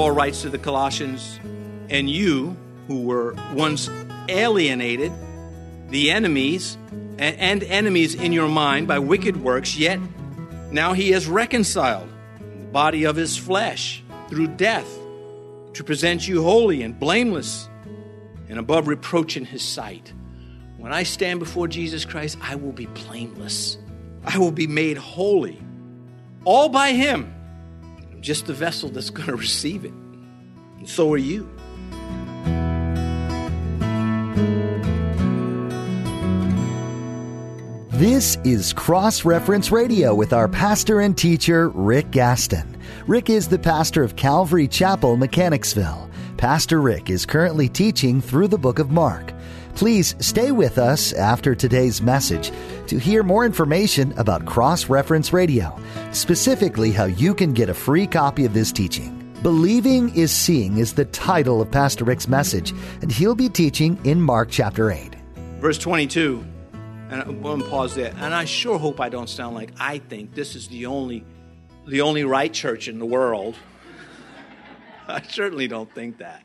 Paul writes to the Colossians, and you who were once alienated, the enemies and enemies in your mind by wicked works, yet now he has reconciled the body of his flesh through death to present you holy and blameless and above reproach in his sight. When I stand before Jesus Christ, I will be blameless. I will be made holy, all by him. I'm just the vessel that's going to receive it. And so are you. This is Cross Reference Radio with our pastor and teacher, Rick Gaston. Rick is the pastor of Calvary Chapel, Mechanicsville. Pastor Rick is currently teaching through the book of Mark. Please stay with us after today's message to hear more information about Cross Reference Radio, specifically how you can get a free copy of this teaching. Believing is Seeing is the title of Pastor Rick's message, and he'll be teaching in Mark chapter 8. Verse 22, and I'm going to pause there, and I sure hope I don't sound like I think this is the only right church in the world. I certainly don't think that.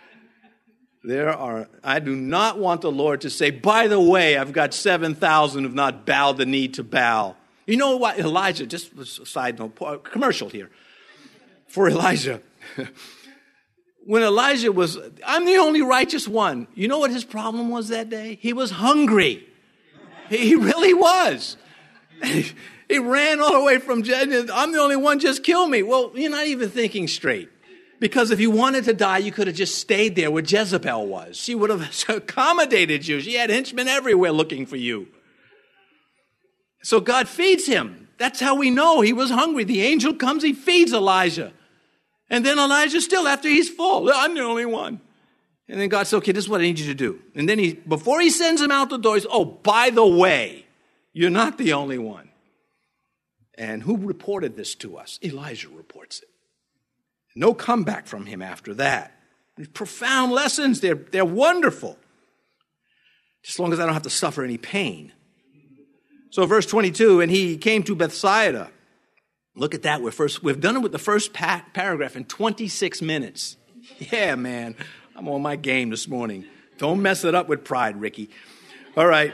I do not want the Lord to say, by the way, I've got 7,000 who have not bowed the knee to Baal. You know what, Elijah, just a side note, commercial here for Elijah. When Elijah I'm the only righteous one. You know what his problem was that day? He was hungry. He really was. He ran all the way from, I'm the only one, just kill me. Well, you're not even thinking straight. Because if you wanted to die, you could have just stayed there where Jezebel was. She would have accommodated you. She had henchmen everywhere looking for you. So God feeds him. That's how we know he was hungry. The angel comes, he feeds Elijah. And then Elijah still, after he's full, I'm the only one. And then God said, okay, this is what I need you to do. And then before he sends him out the door, he says, oh, by the way, you're not the only one. And who reported this to us? Elijah reports it. No comeback from him after that. These profound lessons, they're wonderful. Just as long as I don't have to suffer any pain. So verse 22, and he came to Bethsaida. Look at that. We've done it with the first paragraph in 26 minutes. Yeah, man. I'm on my game this morning. Don't mess it up with pride, Ricky. All right.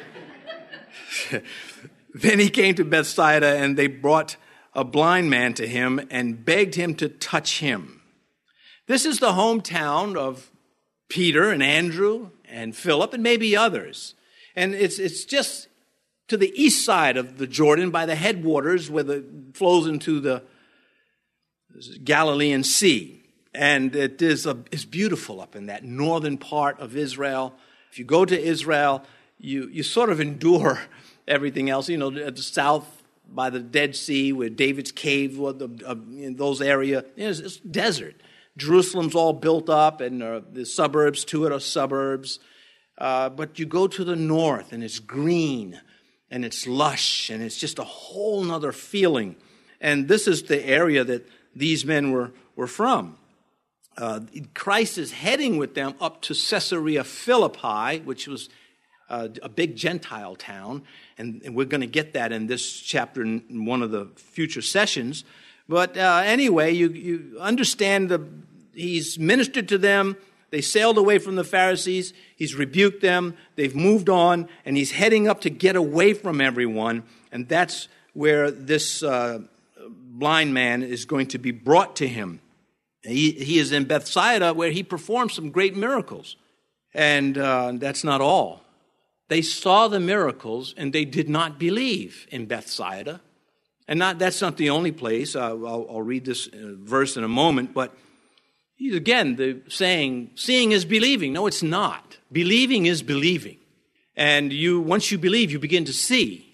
Then he came to Bethsaida, and they brought a blind man to him and begged him to touch him. This is the hometown of Peter and Andrew and Philip and maybe others. And it's just to the east side of the Jordan by the headwaters where it flows into the Galilean Sea. And it's beautiful up in that northern part of Israel. If you go to Israel, you sort of endure everything else. You know, at the south, by the Dead Sea, where David's cave, in those areas, it's desert. Jerusalem's all built up, and the suburbs to it are suburbs. But you go to the north, and it's green, and it's lush, and it's just a whole nother feeling. And this is the area that these men were from. Christ is heading with them up to Caesarea Philippi, which was a big Gentile town, and we're going to get that in this chapter in one of the future sessions. But anyway, you understand he's ministered to them. They sailed away from the Pharisees. He's rebuked them. They've moved on, and he's heading up to get away from everyone. And that's where this blind man is going to be brought to him. He is in Bethsaida, where he performed some great miracles. And that's not all. They saw the miracles, and they did not believe in Bethsaida. And that's not the only place. I'll read this verse in a moment. But again, the saying, seeing is believing. No, it's not. Believing is believing. And once you believe, you begin to see.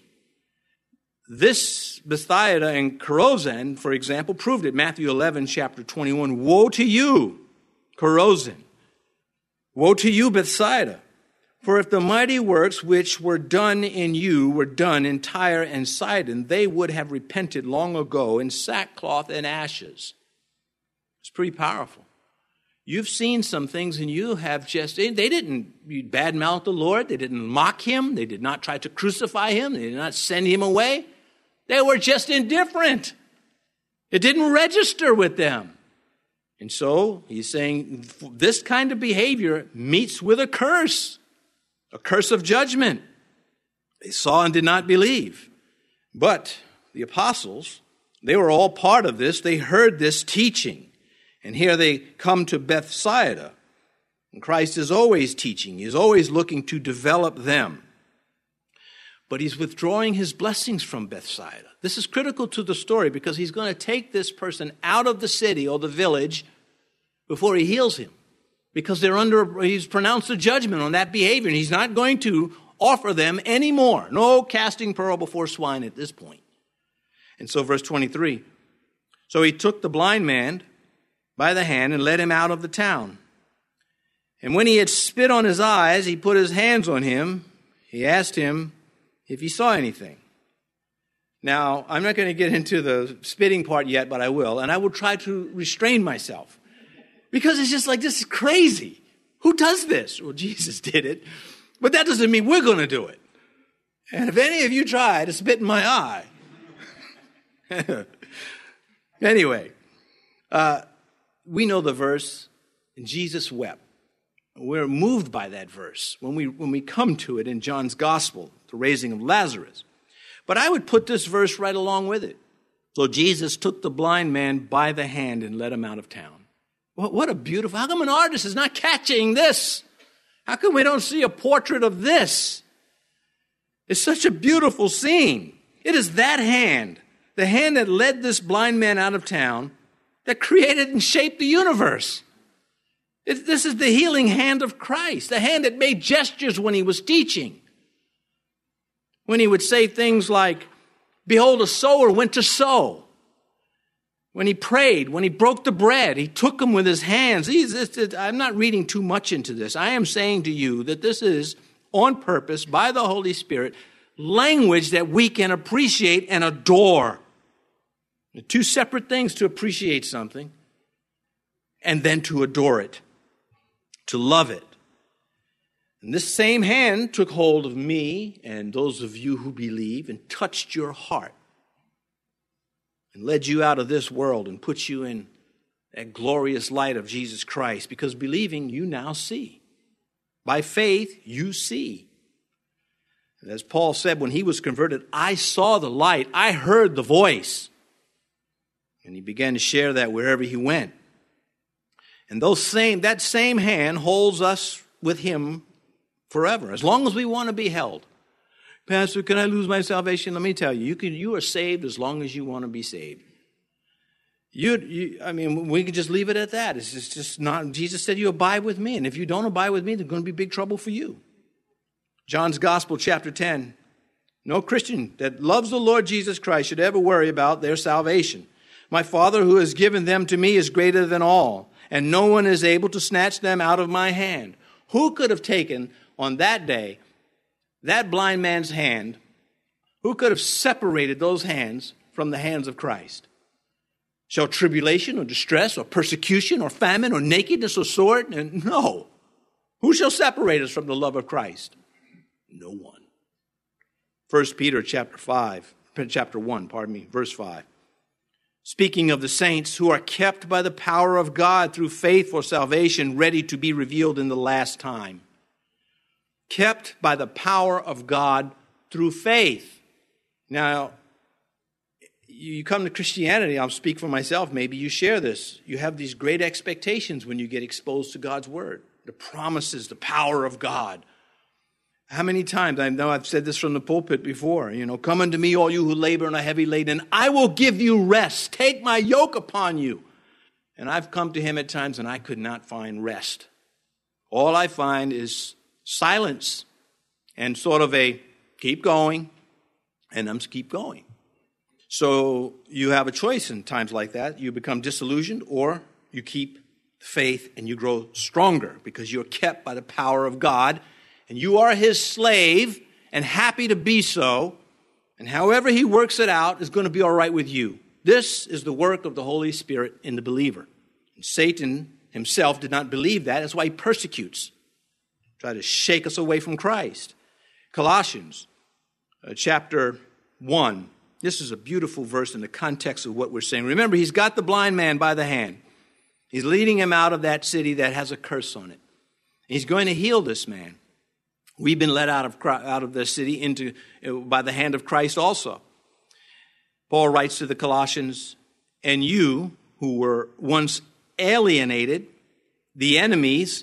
This Bethsaida and Chorazin, for example, proved it. Matthew 11, chapter 21. Woe to you, Chorazin. Woe to you, Bethsaida. For if the mighty works which were done in you were done in Tyre and Sidon, they would have repented long ago in sackcloth and ashes. It's pretty powerful. You've seen some things, and you have they didn't badmouth the Lord. They didn't mock him. They did not try to crucify him. They did not send him away. They were just indifferent. It didn't register with them. And so he's saying this kind of behavior meets with a curse of judgment. They saw and did not believe. But the apostles, they were all part of this. They heard this teaching. And here they come to Bethsaida. And Christ is always teaching. He's always looking to develop them. But he's withdrawing his blessings from Bethsaida. This is critical to the story because he's going to take this person out of the city or the village before he heals him. Because he's pronounced a judgment on that behavior, and he's not going to offer them any more. No casting pearl before swine at this point. And so verse 23, so he took the blind man by the hand and led him out of the town. And when he had spit on his eyes, he put his hands on him. He asked him if he saw anything. Now, I'm not going to get into the spitting part yet, but I will. And I will try to restrain myself. Because it's just like, this is crazy. Who does this? Well, Jesus did it. But that doesn't mean we're going to do it. And if any of you try to spit in my eye. Anyway, we know the verse, and Jesus wept. We're moved by that verse when we come to it in John's Gospel, the raising of Lazarus. But I would put this verse right along with it. So Jesus took the blind man by the hand and led him out of town. What a beautiful, how come an artist is not catching this? How come we don't see a portrait of this? It's such a beautiful scene. It is that hand, the hand that led this blind man out of town, that created and shaped the universe. This is the healing hand of Christ, the hand that made gestures when he was teaching. When he would say things like, behold, a sower went to sow. When he prayed, when he broke the bread, he took them with his hands. I'm not reading too much into this. I am saying to you that this is, on purpose, by the Holy Spirit, language that we can appreciate and adore. Two separate things to appreciate something and then to adore it, to love it. And this same hand took hold of me and those of you who believe and touched your heart and led you out of this world and put you in that glorious light of Jesus Christ, because believing, you now see. By faith, you see. And as Paul said when he was converted, I saw the light, I heard the voice. And he began to share that wherever he went. And that same hand holds us with him forever, as long as we want to be held. Pastor, can I lose my salvation? Let me tell you, you are saved as long as you want to be saved. We can just leave it at that. It's just not. Jesus said, you abide with me. And if you don't abide with me, there's going to be big trouble for you. John's Gospel, chapter 10. No Christian that loves the Lord Jesus Christ should ever worry about their salvation. My Father who has given them to me is greater than all, and no one is able to snatch them out of my hand. Who could have taken on that day that blind man's hand? Who could have separated those hands from the hands of Christ? Shall tribulation or distress or persecution or famine or nakedness or sword? No. Who shall separate us from the love of Christ? No one. 1 Peter chapter 1, verse 5. Speaking of the saints who are kept by the power of God through faith for salvation, ready to be revealed in the last time. Kept by the power of God through faith. Now, you come to Christianity, I'll speak for myself, maybe you share this. You have these great expectations when you get exposed to God's word. The promises, the power of God. How many times, I know I've said this from the pulpit before, come unto me all you who labor and are heavy laden, and I will give you rest. Take my yoke upon you. And I've come to him at times and I could not find rest. All I find is silence and sort of a keep going, and I'm keep going. So you have a choice in times like that. You become disillusioned, or you keep faith and you grow stronger because you're kept by the power of God, and you are his slave and happy to be so. And however he works it out is going to be all right with you. This is the work of the Holy Spirit in the believer. And Satan himself did not believe that. That's why he persecutes. Try to shake us away from Christ. Colossians chapter 1. This is a beautiful verse in the context of what we're saying. Remember, he's got the blind man by the hand. He's leading him out of that city that has a curse on it. He's going to heal this man. We've been led out of the city by the hand of Christ also. Paul writes to the Colossians, and you who were once alienated, the enemies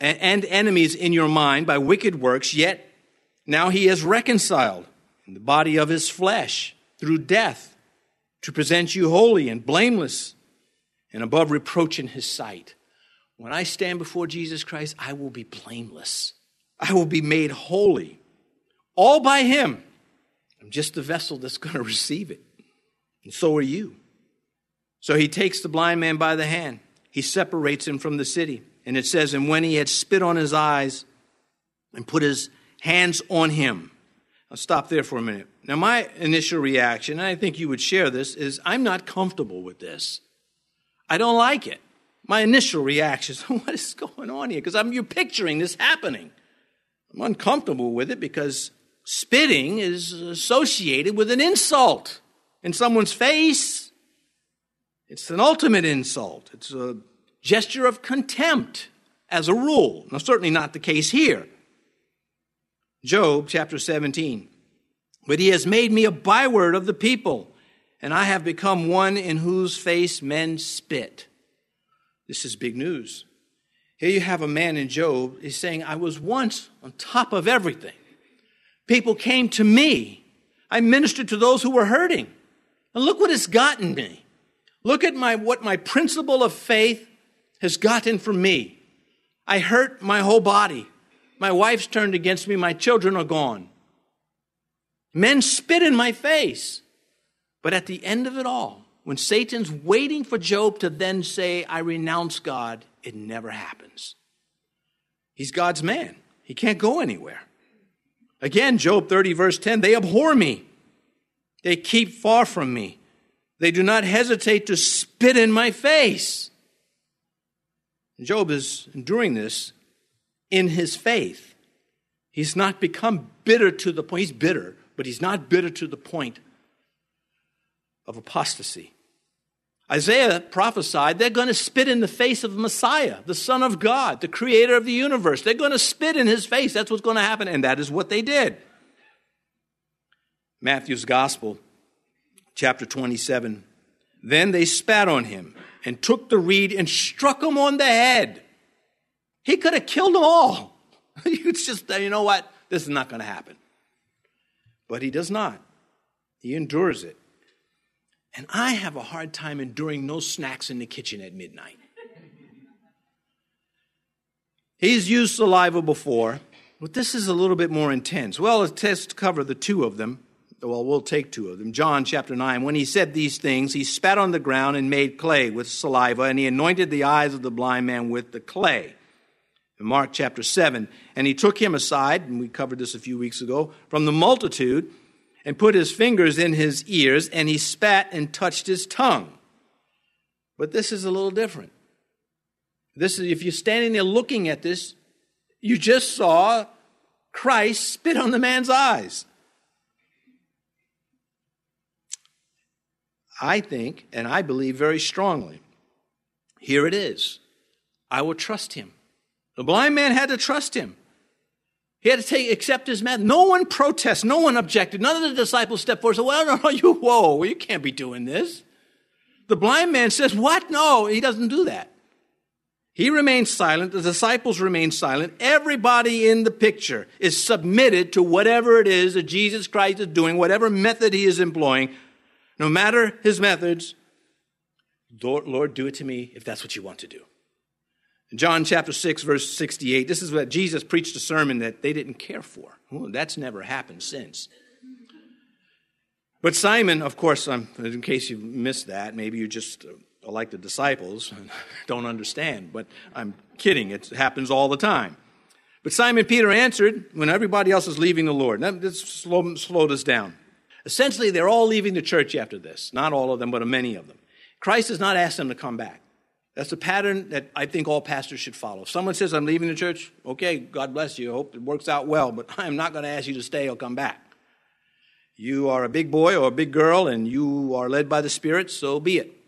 in your mind by wicked works, yet now he is reconciled in the body of his flesh through death to present you holy and blameless and above reproach in his sight. When I stand before Jesus Christ, I will be blameless. I will be made holy, all by him. I'm just the vessel that's going to receive it. And so are you. So he takes the blind man by the hand. He separates him from the city. And it says, and when he had spit on his eyes and put his hands on him. I'll stop there for a minute. Now, my initial reaction, and I think you would share this, is I'm not comfortable with this. I don't like it. My initial reaction is, what is going on here? Because you're picturing this happening. I'm uncomfortable with it because spitting is associated with an insult in someone's face. It's an ultimate insult. It's a gesture of contempt as a rule. Now, certainly not the case here. Job chapter 17. But he has made me a byword of the people, and I have become one in whose face men spit. This is big news. Here you have a man in Job. He's saying, I was once on top of everything. People came to me. I ministered to those who were hurting. And look what it's gotten me. Look at what my principle of faith has gotten for me. I hurt my whole body. My wife's turned against me. My children are gone. Men spit in my face. But at the end of it all, when Satan's waiting for Job to then say, I renounce God, it never happens. He's God's man. He can't go anywhere. Again, Job 30 verse 10, they abhor me. They keep far from me. They do not hesitate to spit in my face. Job is enduring this in his faith. He's not become bitter to the point. He's bitter, but he's not bitter to the point of apostasy. Isaiah prophesied they're going to spit in the face of the Messiah, the Son of God, the creator of the universe. They're going to spit in his face. That's what's going to happen, and that is what they did. Matthew's Gospel, chapter 27. Then they spat on him and took the reed and struck him on the head. He could have killed them all. It's just, you know what? This is not going to happen. But he does not. He endures it. And I have a hard time enduring no snacks in the kitchen at midnight. He's used saliva before, but this is a little bit more intense. Well, let's cover the two of them. Well, we'll take two of them. John chapter 9, when he said these things, he spat on the ground and made clay with saliva, and he anointed the eyes of the blind man with the clay. In Mark chapter 7, and he took him aside, and we covered this a few weeks ago, from the multitude, and put his fingers in his ears, and he spat and touched his tongue. But this is a little different. This is, if you're standing there looking at this, you just saw Christ spit on the man's eyes. I think, and I believe very strongly, here it is. I will trust him. The blind man had to trust him. He had to accept his method. No one protested. No one objected. None of the disciples stepped forward and said, well, you can't be doing this. The blind man says, what? No, he doesn't do that. He remains silent. The disciples remain silent. Everybody in the picture is submitted to whatever it is that Jesus Christ is doing, whatever method he is employing. No matter his methods, Lord, do it to me if that's what you want to do. In John chapter 6, verse 68, this is what Jesus preached a sermon that they didn't care for. Well, that's never happened since. But Simon, of course, in case you missed that, maybe you just are like the disciples, don't understand, but I'm kidding. It happens all the time. But Simon Peter answered when everybody else is leaving the Lord. Now, let's slow this down. Essentially, they're all leaving the church after this. Not all of them, but many of them. Christ has not asked them to come back. That's a pattern that I think all pastors should follow. If someone says, I'm leaving the church, okay, God bless you. I hope it works out well, but I'm not going to ask you to stay or come back. You are a big boy or a big girl, and you are led by the Spirit, so be it.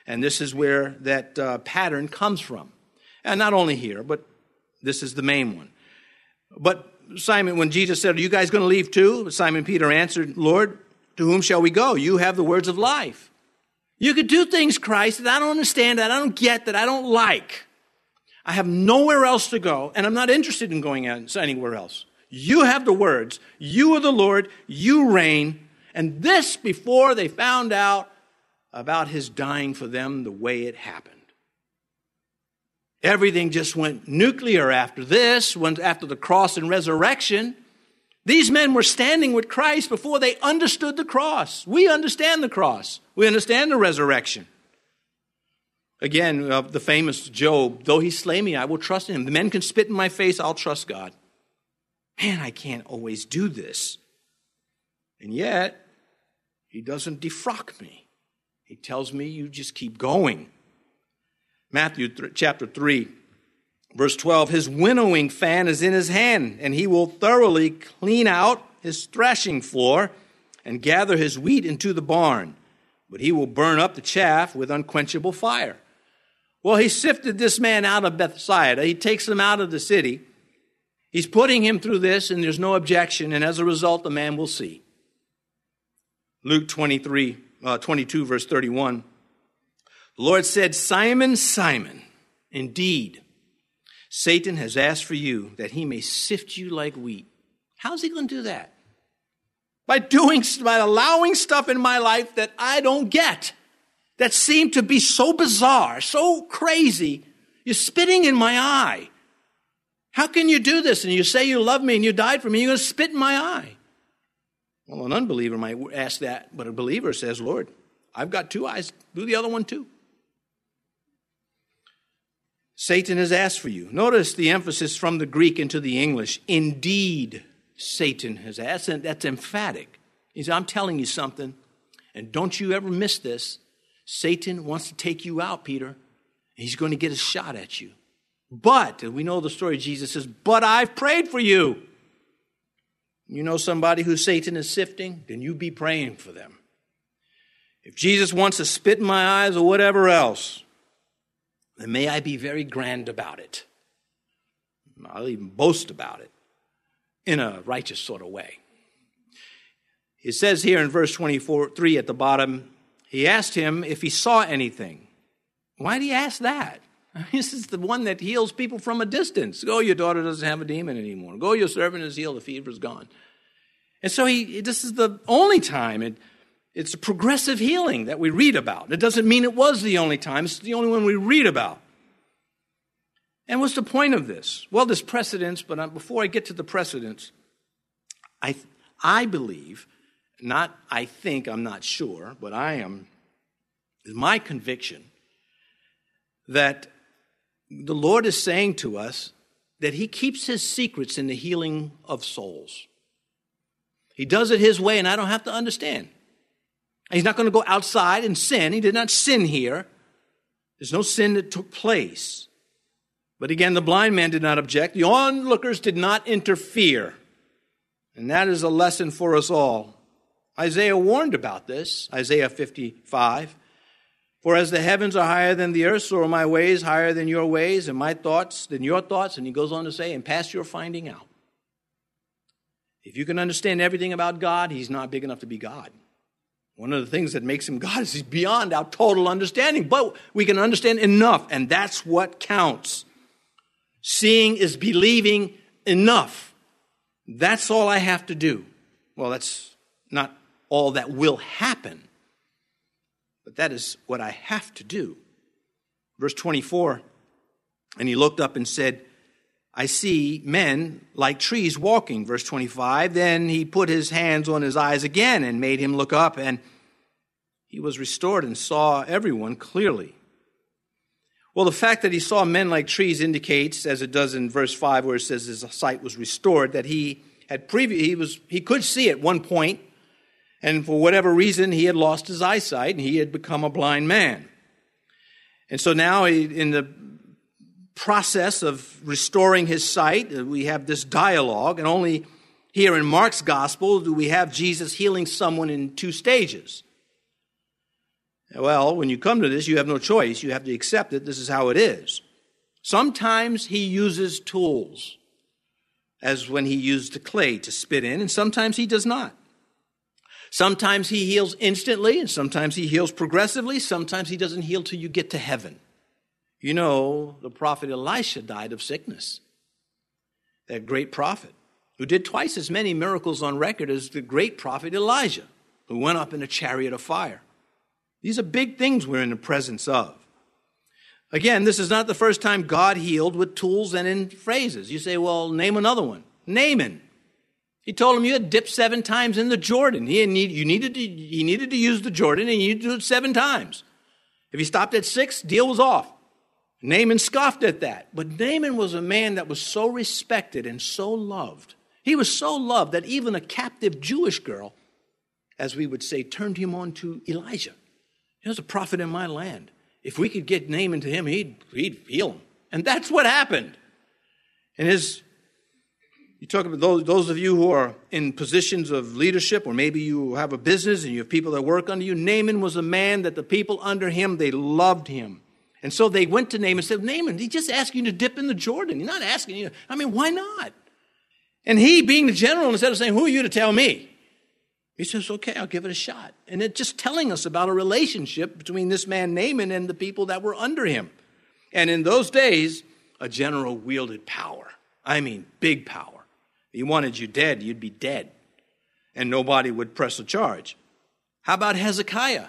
And this is where that pattern comes from. And not only here, but this is the main one. But Simon, when Jesus said, "Are you guys going to leave too?" Simon Peter answered, "Lord, to whom shall we go? You have the words of life." You could do things, Christ, that I don't understand, that I don't get, that I don't like. I have nowhere else to go, and I'm not interested in going anywhere else. You have the words. You are the Lord. You reign. And this before they found out about his dying for them the way it happened. Everything just went nuclear after this, after the cross and resurrection. These men were standing with Christ before they understood the cross. We understand the cross. We understand the resurrection. Again, the famous Job, "Though he slay me, I will trust in him. The men can spit in my face, I'll trust God." Man, I can't always do this. And yet, he doesn't defrock me. He tells me, you just keep going. Matthew chapter 3, verse 12, "His winnowing fan is in his hand, and he will thoroughly clean out his threshing floor and gather his wheat into the barn, but he will burn up the chaff with unquenchable fire." Well, he sifted this man out of Bethsaida. He takes him out of the city. He's putting him through this, and there's no objection, and as a result, the man will see. Luke 22, verse 31. The Lord said, "Simon, Simon, indeed, Satan has asked for you that he may sift you like wheat." How's he going to do that? By allowing stuff in my life that I don't get, that seem to be so bizarre, so crazy. You're spitting in my eye. How can you do this? And you say you love me and you died for me, you're going to spit in my eye. Well, an unbeliever might ask that, but a believer says, "Lord, I've got two eyes. Do the other one too." Satan has asked for you. Notice the emphasis from the Greek into the English. Indeed, Satan has asked. And that's emphatic. He said, "I'm telling you something, and don't you ever miss this. Satan wants to take you out, Peter. He's going to get a shot at you. But," and we know the story, Jesus says, "But I've prayed for you." You know somebody who Satan is sifting? Then you be praying for them. If Jesus wants to spit in my eyes or whatever else, then may I be very grand about it. I'll even boast about it in a righteous sort of way. It says here in verse 24:3 at the bottom, he asked him if he saw anything. Why did he ask that? This is the one that heals people from a distance. "Go, your daughter doesn't have a demon anymore. Go, your servant is healed, the fever is gone." And so this is the only time. It's a progressive healing that we read about. It doesn't mean it was the only time. It's the only one we read about. And what's the point of this? Well, there's precedence, but before I get to the precedence, I believe, I'm not sure, but it's my conviction that the Lord is saying to us that he keeps his secrets in the healing of souls. He does it his way, and I don't have to understand. He's not going to go outside and sin. He did not sin here. There's no sin that took place. But again, the blind man did not object. The onlookers did not interfere. And that is a lesson for us all. Isaiah warned about this, Isaiah 55. "For as the heavens are higher than the earth, so are my ways higher than your ways, and my thoughts than your thoughts." And he goes on to say, "and past your finding out." If you can understand everything about God, he's not big enough to be God. One of the things that makes him God is he's beyond our total understanding. But we can understand enough, and that's what counts. Seeing is believing enough. That's all I have to do. Well, that's not all that will happen. But that is what I have to do. Verse 24, "And he looked up and said, I see men like trees walking." Verse 25, "Then he put his hands on his eyes again and made him look up, and he was restored and saw everyone clearly." Well, the fact that he saw men like trees indicates, as it does in verse 5 where it says his sight was restored, that he could see at one point, and for whatever reason, he had lost his eyesight and he had become a blind man. And so now in the process of restoring his sight, we have this dialogue, and only here in Mark's gospel do we have Jesus healing someone in two stages. Well, when you come to this, you have no choice. You have to accept it. This is how it is. Sometimes he uses tools, as when he used the clay to spit in, and sometimes he does not. Sometimes he heals instantly, and sometimes he heals progressively. Sometimes he doesn't heal till you get to heaven. You know, the prophet Elisha died of sickness. That great prophet who did twice as many miracles on record as the great prophet Elijah, who went up in a chariot of fire. These are big things we're in the presence of. Again, this is not the first time God healed with tools and in phrases. You say, well, name another one. Naaman. He told him you had dipped 7 times in the Jordan. He needed to use the Jordan, and you needed to do it 7 times. If he stopped at 6, deal was off. Naaman scoffed at that. But Naaman was a man that was so respected and so loved. He was so loved that even a captive Jewish girl, as we would say, turned him on to Elijah. There's a prophet in my land. If we could get Naaman to him, he'd heal him. And that's what happened. And you talk about those of you who are in positions of leadership, or maybe you have a business and you have people that work under you. Naaman was a man that the people under him, they loved him. And so they went to Naaman and said, Naaman, he just asked you to dip in the Jordan. He's not asking you. I mean, why not? And he, being the general, instead of saying, who are you to tell me? He says, okay, I'll give it a shot. And it's just telling us about a relationship between this man Naaman and the people that were under him. And in those days, a general wielded power. I mean, big power. He wanted you dead, you'd be dead. And nobody would press a charge. How about Hezekiah?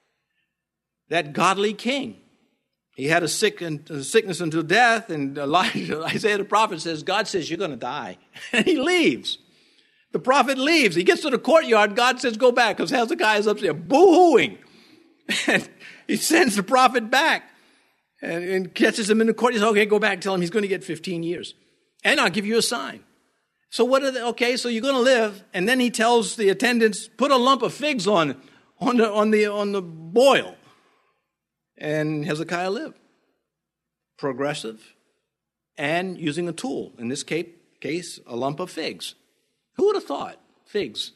That godly king. He had a sickness until death, and Isaiah the prophet says, God says, you're going to die. And he leaves. The prophet leaves. He gets to the courtyard. God says, go back, because Hezekiah is up there boo-hooing. And he sends the prophet back and catches him in the court. He says, okay, go back, tell him he's going to get 15 years. And I'll give you a sign. So okay, so you're going to live. And then he tells the attendants, put a lump of figs on the boil. And Hezekiah lived. Progressive and using a tool. In this case, a lump of figs. Who would have thought? Figs.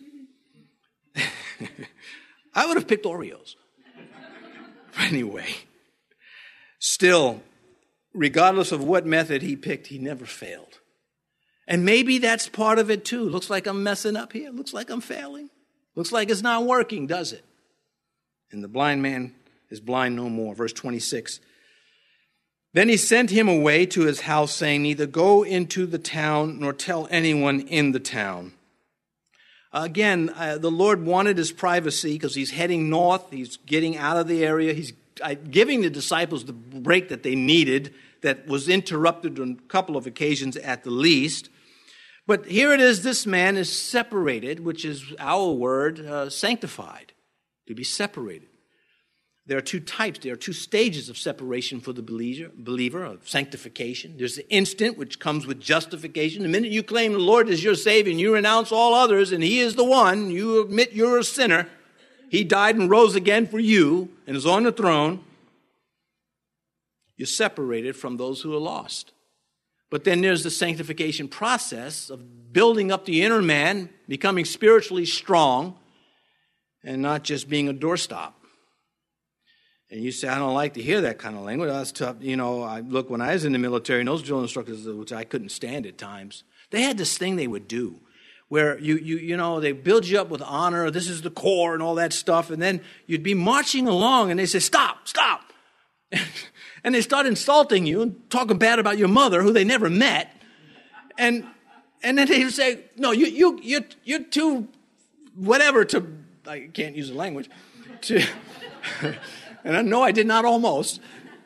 I would have picked Oreos. Anyway, still, regardless of what method he picked, he never failed. And maybe that's part of it too. Looks like I'm messing up here. Looks like I'm failing. Looks like it's not working, does it? And the blind man is blind no more. Verse 26. Then he sent him away to his house, saying, neither go into the town nor tell anyone in the town. Again, the Lord wanted his privacy because he's heading north. He's getting out of the area. He's giving the disciples the break that they needed that was interrupted on a couple of occasions at the least. But here it is, this man is separated, which is our word, sanctified, to be separated. There are 2 types. There are 2 stages of separation for the believer, of sanctification. There's the instant, which comes with justification. The minute you claim the Lord as your Savior and you renounce all others and He is the one, you admit you're a sinner. He died and rose again for you and is on the throne. You're separated from those who are lost. But then there's the sanctification process of building up the inner man, becoming spiritually strong, and not just being a doorstop. And you say, I don't like to hear that kind of language. That's tough. You know, when I was in the military, and those drill instructors, which I couldn't stand at times, they had this thing they would do where you know, they build you up with honor. This is the core and all that stuff. And then you'd be marching along and they say, stop. And they start insulting you and talking bad about your mother, who they never met. And then they would say, no, you're too whatever to, I can't use the language, to... And I know I did not almost.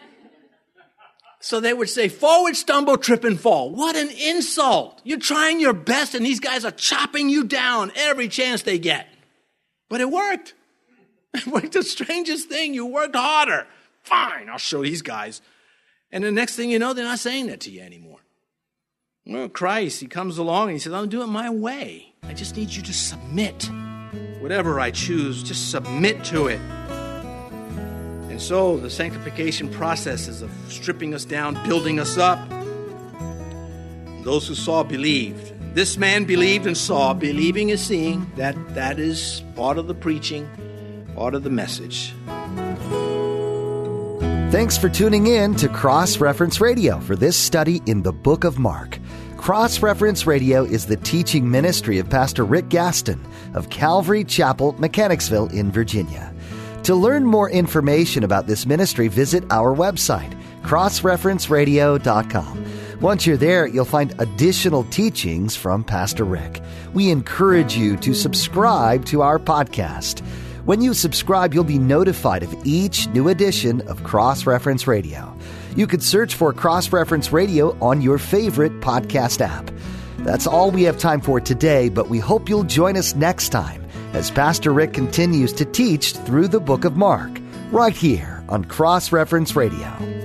So they would say, forward, stumble, trip, and fall. What an insult. You're trying your best, and these guys are chopping you down every chance they get. But it worked. It worked the strangest thing. You worked harder. Fine, I'll show these guys. And the next thing you know, they're not saying that to you anymore. Well, Christ, He comes along and He says, I'll do it my way. I just need you to submit. Whatever I choose, just submit to it. And so the sanctification processes of stripping us down, building us up. Those who saw believed. This man believed and saw. Believing is seeing. That is part of the preaching. part of the message. Thanks for tuning in to Cross Reference Radio for this study in the book of Mark. Cross Reference Radio is the teaching ministry of Pastor Rick Gaston of Calvary Chapel, Mechanicsville in Virginia. To learn more information about this ministry, visit our website, crossreferenceradio.com. Once you're there, you'll find additional teachings from Pastor Rick. We encourage you to subscribe to our podcast. When you subscribe, you'll be notified of each new edition of Cross Reference Radio. You could search for Cross Reference Radio on your favorite podcast app. That's all we have time for today, but we hope you'll join us next time as Pastor Rick continues to teach through the book of Mark, right here on Cross Reference Radio.